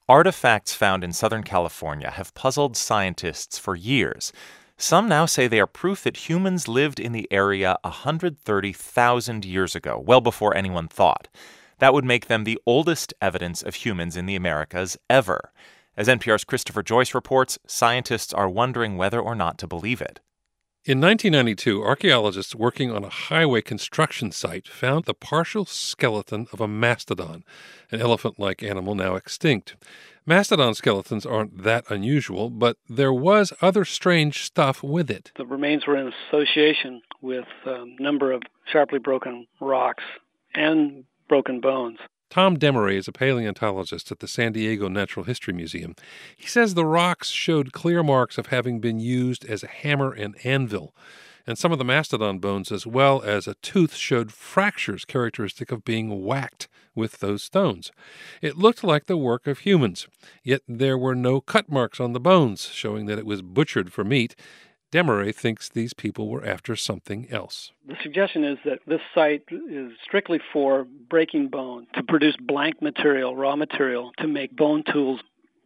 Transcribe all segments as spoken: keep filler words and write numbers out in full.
Artifacts found in Southern California have puzzled scientists for years. Some now say they are proof that humans lived in the area one hundred thirty thousand years ago, well before anyone thought. That would make them the oldest evidence of humans in the Americas ever. As N P R's Christopher Joyce reports, scientists are wondering whether or not to believe it. In nineteen ninety-two, archaeologists working on a highway construction site found the partial skeleton of a mastodon, an elephant-like animal now extinct. Mastodon skeletons aren't that unusual, but there was other strange stuff with it. The remains were in association with a number of sharply broken rocks and broken bones. Tom Demery is a paleontologist at the San Diego Natural History Museum. He says the rocks showed clear marks of having been used as a hammer and anvil, and some of the mastodon bones as well as a tooth showed fractures characteristic of being whacked with those stones. It looked like the work of humans, yet there were no cut marks on the bones, showing that it was butchered for meat. Demery thinks these people were after something else. The suggestion is that this site is strictly for breaking bone, to produce blank material, raw material, to make bone tools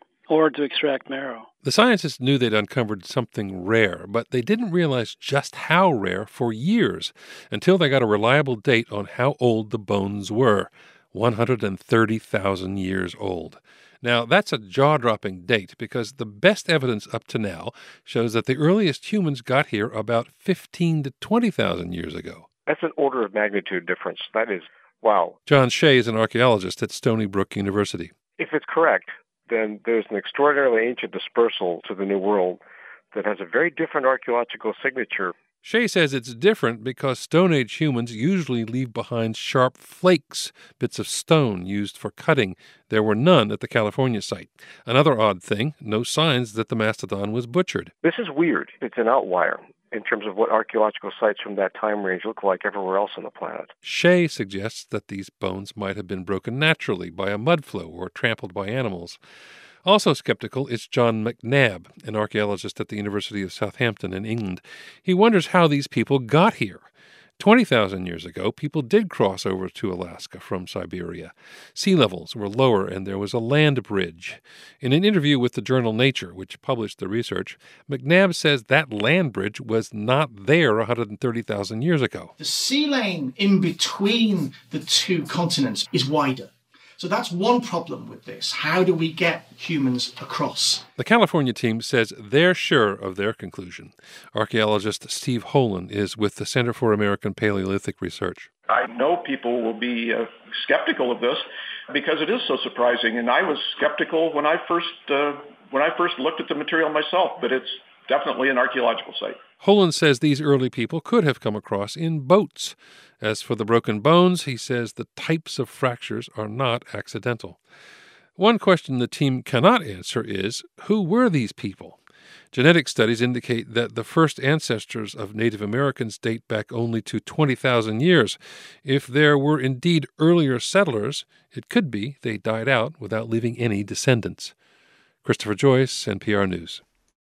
or to extract marrow. The scientists knew they'd uncovered something rare, but they didn't realize just how rare for years until they got a reliable date on how old the bones were, one hundred thirty thousand years old. Now, that's a jaw-dropping date because the best evidence up to now shows that the earliest humans got here about fifteen to twenty thousand years ago. That's an order of magnitude difference. That is, wow. John Shea is an archaeologist at Stony Brook University. If it's correct, then there's an extraordinarily ancient dispersal to the New World that has a very different archaeological signature. Shea says it's different because Stone Age humans usually leave behind sharp flakes, bits of stone used for cutting. There were none at the California site. Another odd thing, no signs that the mastodon was butchered. This is weird. It's an outlier in terms of what archaeological sites from that time range look like everywhere else on the planet. Shea suggests that these bones might have been broken naturally by a mud flow or trampled by animals. Also skeptical is John McNabb, an archaeologist at the University of Southampton in England. He wonders how these people got here. twenty thousand years ago, people did cross over to Alaska from Siberia. Sea levels were lower and there was a land bridge. In an interview with the journal Nature, which published the research, McNabb says that land bridge was not there one hundred thirty thousand years ago. The sea lane in between the two continents is wider. So that's one problem with this. How do we get humans across? The California team says they're sure of their conclusion. Archaeologist Steve Holen is with the Center for American Paleolithic Research. I know people will be uh, skeptical of this because it is so surprising, and I was skeptical when I first uh, when I first looked at the material myself, but it's definitely an archaeological site. Holen says these early people could have come across in boats. As for the broken bones, he says the types of fractures are not accidental. One question the team cannot answer is, who were these people? Genetic studies indicate that the first ancestors of Native Americans date back only to twenty thousand years. If there were indeed earlier settlers, it could be they died out without leaving any descendants. Christopher Joyce, N P R News.